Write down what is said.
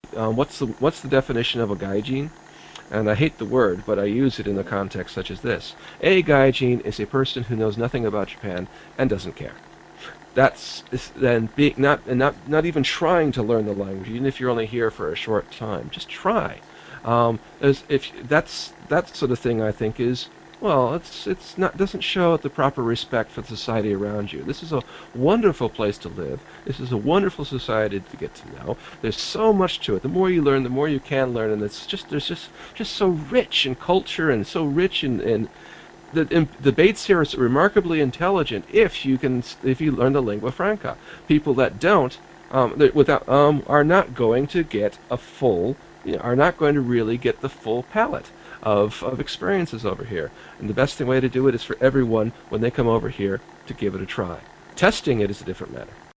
what's the definition of a gaijin? And I hate the word, but I use it in a context such as this. A gaijin is a person who knows nothing about Japan and doesn't care. That's then being not even trying to learn the language, even if you're only here for a short time. Just try. If that's that sort of thing, I think is well, it's not doesn't show the proper respect for the society around you. This is a wonderful place to live. This is a wonderful society to get to know. There's so much to it. The more you learn, the more you can learn, and it's just there's just so rich in culture and so rich in the debates here are remarkably intelligent if you learn the lingua franca. People that don't are not going to get a full are not going to really get the full palette of experiences over here. And the best way to do it is for everyone when they come over here to give it a try. Testing it is a different matter.